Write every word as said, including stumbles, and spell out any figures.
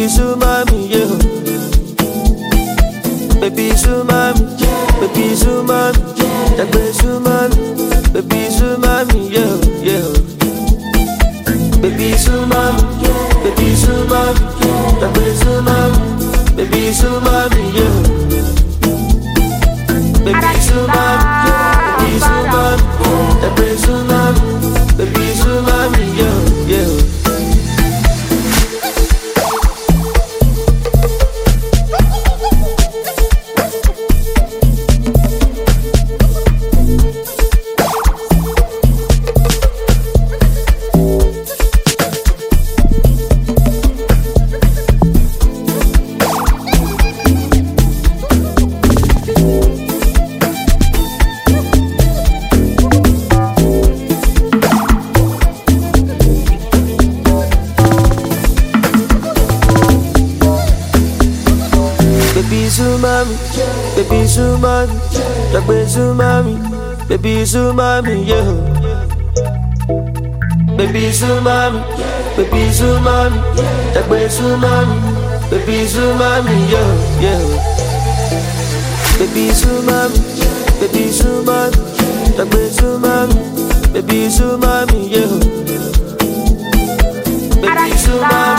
baby so mommy, yeah. Baby so mommy, baby so mommy, that baby so mommy, baby so mommy, yeah, yeah. Baby so mommy, baby so mommy, that baby so mommy, baby so mommy, yeah. Baby so mommy, baby so mommy, that baby so mommy, baby so mommy, yeah, yeah. Baby so mommy, baby so mommy, that baby so mommy, baby so mommy, yeah. Baby so mommy, baby so mommy, that baby so mommy, baby so mommy, yeah, yeah. Baby so mommy, baby so mommy, that baby so mommy, baby so mommy, yeah. Baby so mommy.